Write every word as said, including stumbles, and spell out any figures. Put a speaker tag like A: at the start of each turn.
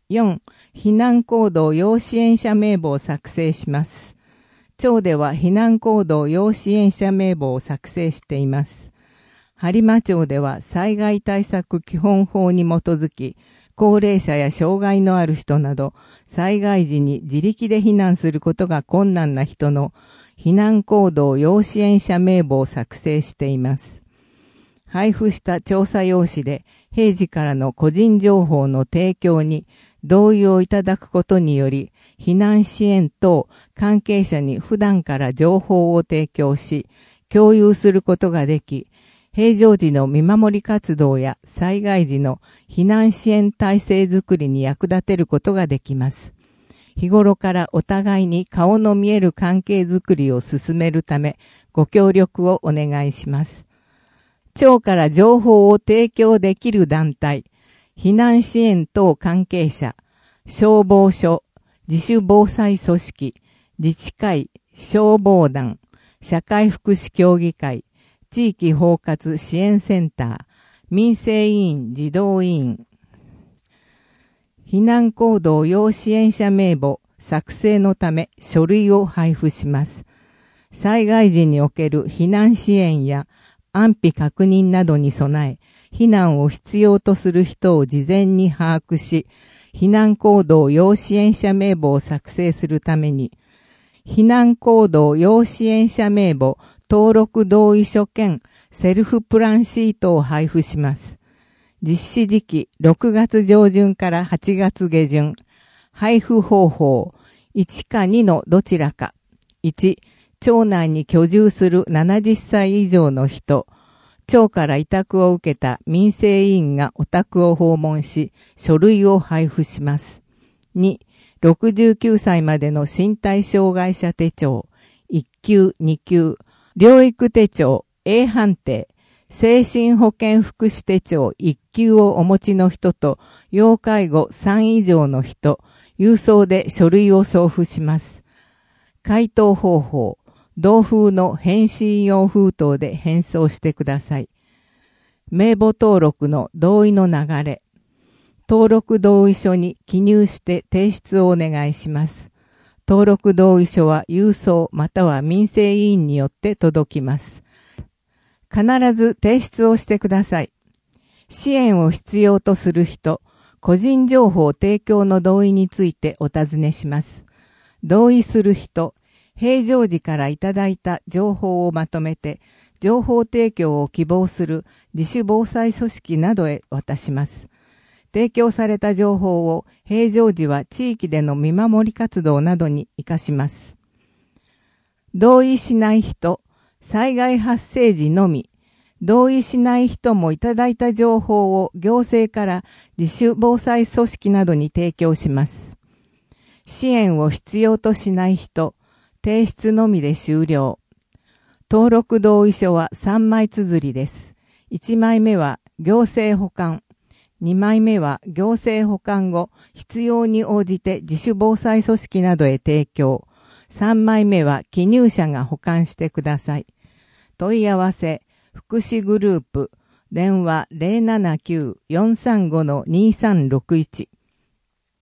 A: よん、避難行動要支援者名簿を作成します。町では避難行動要支援者名簿を作成しています。播磨町では災害対策基本法に基づき、高齢者や障害のある人など、災害時に自力で避難することが困難な人の避難行動要支援者名簿を作成しています。配布した調査用紙で、平時からの個人情報の提供に同意をいただくことにより、避難支援等関係者に普段から情報を提供し、共有することができ、平常時の見守り活動や災害時の避難支援体制づくりに役立てることができます。日頃からお互いに顔の見える関係づくりを進めるため、ご協力をお願いします。町から情報を提供できる団体、避難支援等関係者、消防署、自主防災組織、自治会、消防団、社会福祉協議会、地域包括支援センター、民生委員児童委員。避難行動要支援者名簿作成のため書類を配布します。災害時における避難支援や安否確認などに備え、避難を必要とする人を事前に把握し、避難行動要支援者名簿を作成するために、避難行動要支援者名簿登録同意書兼セルフプランシートを配布します。実施時期ろくがつ上旬からはちがつ下旬。配布方法いちかにのどちらか。いち、町内に居住するななじゅっさい以上の人。町から委託を受けた民生委員がお宅を訪問し、書類を配布します。に、ろくじゅうきゅうさいまでの身体障害者手帳、いっ級、に級、療育手帳、A 判定、精神保健福祉手帳いっ級をお持ちの人と、要介護さん以上の人、郵送で書類を送付します。回答方法、同封の返信用封筒で返送してください。名簿登録の同意の流れ。登録同意書に記入して提出をお願いします。登録同意書は郵送または民生委員によって届きます。必ず提出をしてください。支援を必要とする人、個人情報提供の同意についてお尋ねします。同意する人、平常時からいただいた情報をまとめて、情報提供を希望する自主防災組織などへ渡します。提供された情報を平常時は地域での見守り活動などに活かします。同意しない人、災害発生時のみ、同意しない人もいただいた情報を行政から自主防災組織などに提供します。支援を必要としない人、提出のみで終了。登録同意書はさんまい綴りです。いちまいめは行政保管。にまいめは行政保管後、必要に応じて自主防災組織などへ提供。さんまいめは記入者が保管してください。問い合わせ、福祉グループ、電話 ゼロななきゅう よんさんご にさんろくいち。